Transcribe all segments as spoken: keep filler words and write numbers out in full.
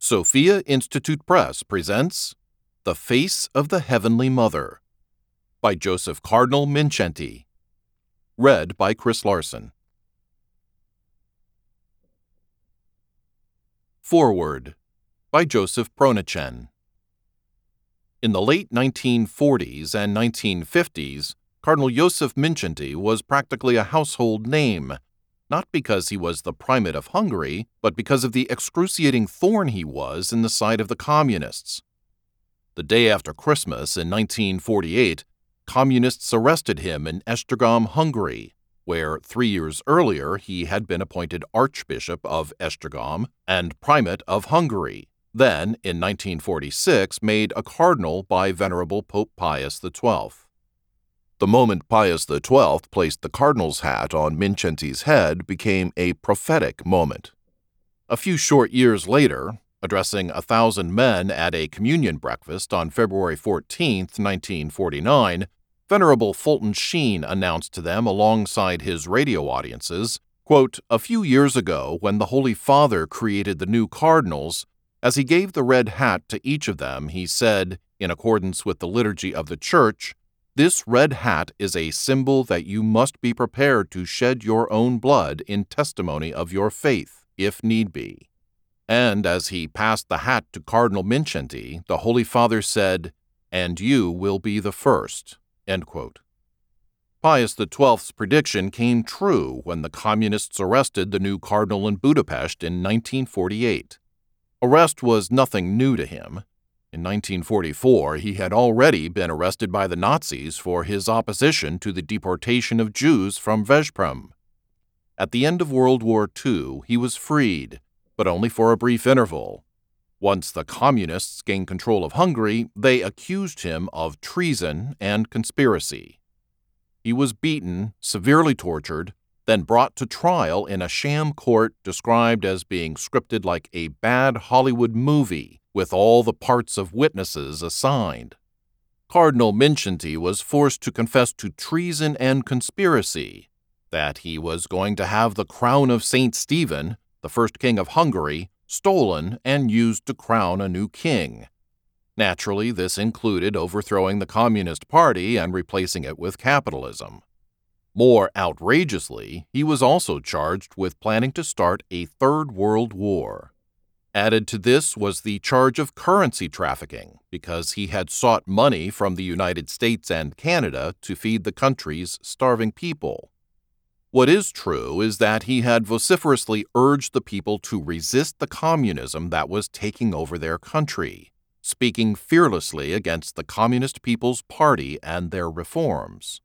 Sophia Institute Press presents The Face of the Heavenly Mother by Joseph Cardinal Mindszenty. Read by Chris Larson. Foreword by Joseph Pronichen. In the late nineteen forties and nineteen fifties, Cardinal Joseph Mindszenty was practically a household name, not because he was the primate of Hungary, but because of the excruciating thorn he was in the side of the communists. The day after Christmas in nineteen forty-eight, communists arrested him in Esztergom, Hungary, where three years earlier he had been appointed Archbishop of Esztergom and Primate of Hungary, then, in nineteen forty-six, made a cardinal by Venerable Pope Pius the Twelfth. The moment Pius the Twelfth placed the cardinal's hat on Mindszenty's head became a prophetic moment. A few short years later, addressing a thousand men at a communion breakfast on February fourteenth, nineteen forty-nine, Venerable Fulton Sheen announced to them alongside his radio audiences, quote, "A few years ago, when the Holy Father created the new cardinals, as he gave the red hat to each of them, he said, in accordance with the liturgy of the Church, 'This red hat is a symbol that you must be prepared to shed your own blood in testimony of your faith, if need be.' And as he passed the hat to Cardinal Mindszenty, the Holy Father said, 'And you will be the first.'" End quote. Pius the Twelfth's prediction came true when the communists arrested the new cardinal in Budapest in nineteen forty-eight. Arrest was nothing new to him. In nineteen forty-four, he had already been arrested by the Nazis for his opposition to the deportation of Jews from Veszprém. At the end of World War Two, he was freed, but only for a brief interval. Once the communists gained control of Hungary, they accused him of treason and conspiracy. He was beaten, severely tortured, then brought to trial in a sham court described as being scripted like a bad Hollywood movie, with all the parts of witnesses assigned. Cardinal Mindszenty was forced to confess to treason and conspiracy, that he was going to have the crown of Saint Stephen, the first king of Hungary, stolen and used to crown a new king. Naturally, this included overthrowing the Communist Party and replacing it with capitalism. More outrageously, he was also charged with planning to start a Third World War. Added to this was the charge of currency trafficking, because he had sought money from the United States and Canada to feed the country's starving people. What is true is that he had vociferously urged the people to resist the communism that was taking over their country, speaking fearlessly against the Communist People's Party and their reforms.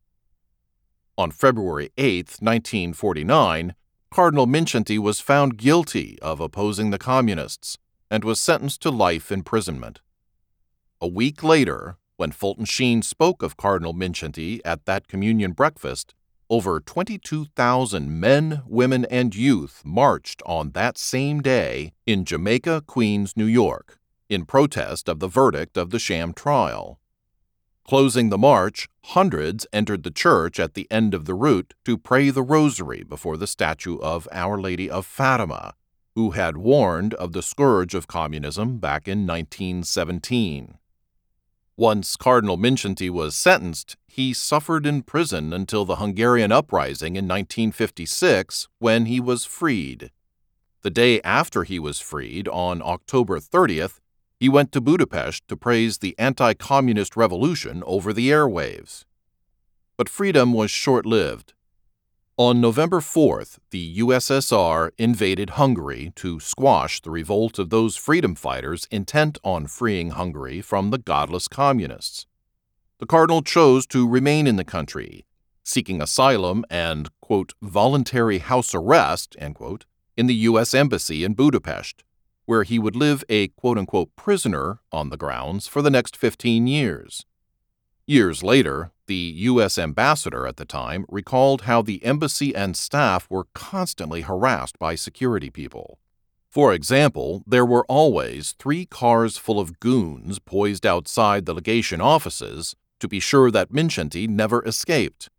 On February eighth, nineteen forty-nine, Cardinal Mindszenty was found guilty of opposing the communists and was sentenced to life imprisonment. A week later, when Fulton Sheen spoke of Cardinal Mindszenty at that communion breakfast, over twenty-two thousand men, women, and youth marched on that same day in Jamaica, Queens, New York, in protest of the verdict of the sham trial. Closing the march, hundreds entered the church at the end of the route to pray the rosary before the statue of Our Lady of Fatima, who had warned of the scourge of communism back in nineteen seventeen. Once Cardinal Mindszenty was sentenced, he suffered in prison until the Hungarian uprising in nineteen fifty-six, when he was freed. The day after he was freed, on October thirtieth, he went to Budapest to praise the anti-communist revolution over the airwaves. But freedom was short-lived. On November fourth, the U S S R invaded Hungary to squash the revolt of those freedom fighters intent on freeing Hungary from the godless communists. The cardinal chose to remain in the country, seeking asylum and, quote, voluntary house arrest, end quote, in the U S Embassy in Budapest, where he would live a quote-unquote prisoner on the grounds for the next fifteen years. Years later, the U S ambassador at the time recalled how the embassy and staff were constantly harassed by security people. For example, there were always three cars full of goons poised outside the legation offices to be sure that Mindszenty never escaped.